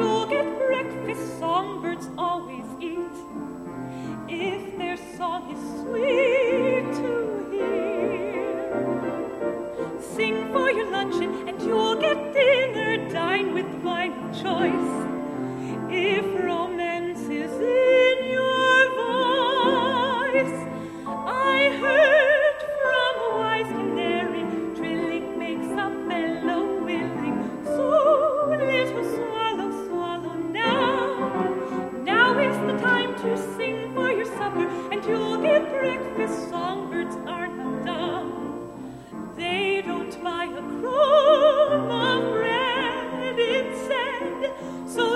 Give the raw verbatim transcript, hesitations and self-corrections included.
you'll get breakfast songbirds always eat. If their song is sweet to hear, sing for your luncheon and you'll get dinner. Dine with wine of choice. If romance is in your voice, I heard from a wise canary, trilling makes a fellow willing. So little swallow, swallow now. Now is the time to sing for your supper, and you'll get breakfast. Songbirds are not dumb. They don't buy a crumb of bread, it said. So